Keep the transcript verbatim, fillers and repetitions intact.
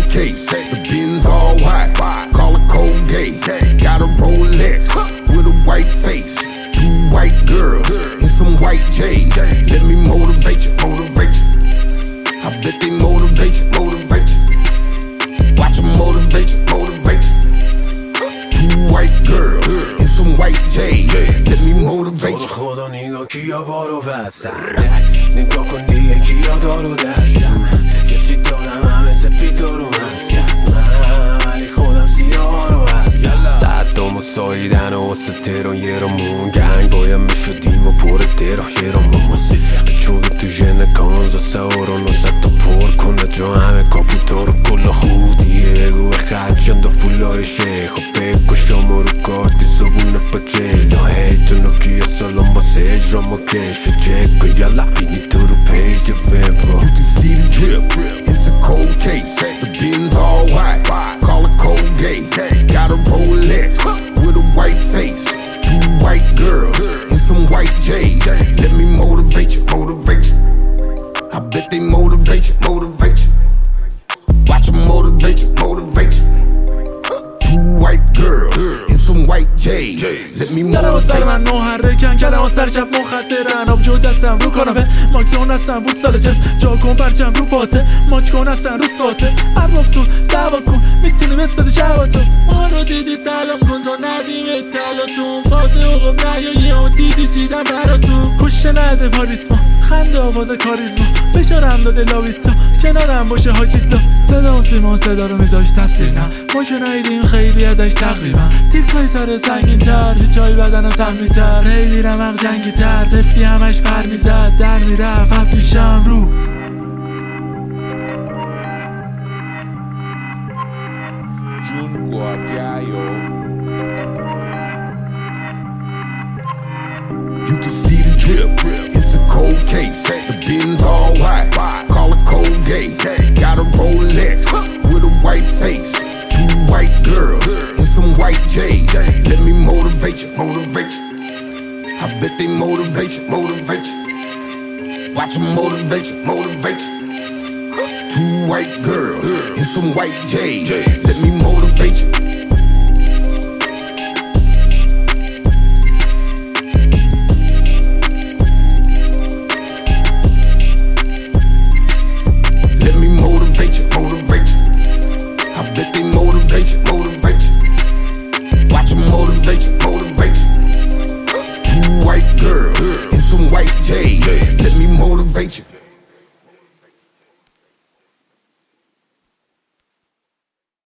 case, the Benz all white, call it Colgate. Got a Rolex with a white face, two white girls and some white J's. Let me motivate you, motivate you. I bet they motivate you, motivate you. Watch them motivate you, motivate you. Two white girls and some white J's. Let me motivate you. خدا نگاه کیا بارو بستن، نگاه کن دیگه کیا دارو دستن. یه چی دارم همه سپید دارو مستم، ولی خودم سیاه رو هستم. صدام و ساییدن و واسه تهران یه را مون گنگ باید میشدیم و پر تهران یه را مماسی چون تو ژن کانزاس اوران و ست تا پر کنه جا همه کاپوتا رو کلا خودیه گوه خرچند و فولای شیخ و بگو شما رو کارتی صبونه پچه لاهی تو نوکیه سالان باسه اجرا ما کش و چک و یالا بینی تو رو پیج فیبرو. You can see the drip, it's a cold case, the Benz all white, call it Colgate. Got a Rolex with a white face, two white girls and some white J's. Let me motivate you, motivate you. I bet they motivate you, motivate you. Watch them motivate you, motivate you. Two white girls and some white J's. Let me motivate you. من محرکن کلمات سر شب مخدرن آبجو دستم رو کاناپه ماکدون هستم بود سال جلف جا کن پرچم رو پاته ماچ کن هستن رو ساته عرب تو سوا کن میتونی بستد شباتو ما رو دیدی سلام کن تا ندیم تلاتون فاده اقام نیایی و دیدی چیزم برا تو کشه نده پاریتما خنده آواز کاریزما فشارم داده لاویتا کنارم باشه حاجیتا صدا و سیما صدا رو میذاش تصویر نه ما که نایدیم خیلی ازش تقریبا تیکای سر سنگین تر چای بدنم سمی تر هی میرم هم جنگی تر تفتی همش پر میزد در میرفت از میشم رو جون گواگیو. You can see the drip, it's a cold case, the Benz all white, call it Colgate. Got a Rolex with a white face, two white girls and some white J's. Let me motivate you, motivate you. I bet they motivate you, motivate you. Watch them motivate you, motivate you. Two white girls and some white J's. Let me motivate you. Let me motivate you, motivate you. I bet they motivate you, motivate you. Watch them motivate you, motivate you. Two white girls and some white J's. Let me motivate you.